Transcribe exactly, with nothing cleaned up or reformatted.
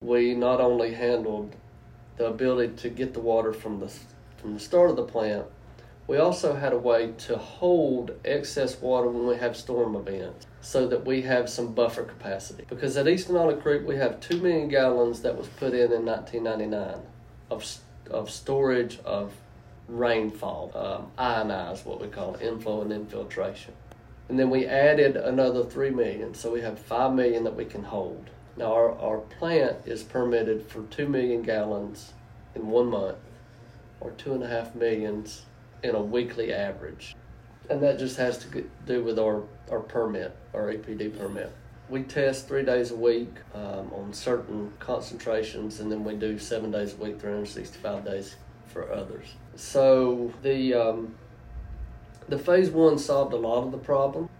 we not only handled the ability to get the water from the from the start of the plant, we also had a way to hold excess water when we have storm events so that we have some buffer capacity. Because at Eastern Olive Creek, we have two million gallons that was put in in nineteen ninety-nine of, of storage of rainfall, um, ionized, what we call inflow and infiltration. And then we added another three million, so we have five million that we can hold. Now our, our plant is permitted for two million gallons in one month, or two and a half millions in a weekly average. And that just has to do with our, our permit, our A P D permit. We test three days a week um, on certain concentrations, and then we do seven days a week, three hundred sixty-five days for others. So the um, the phase one solved a lot of the problem.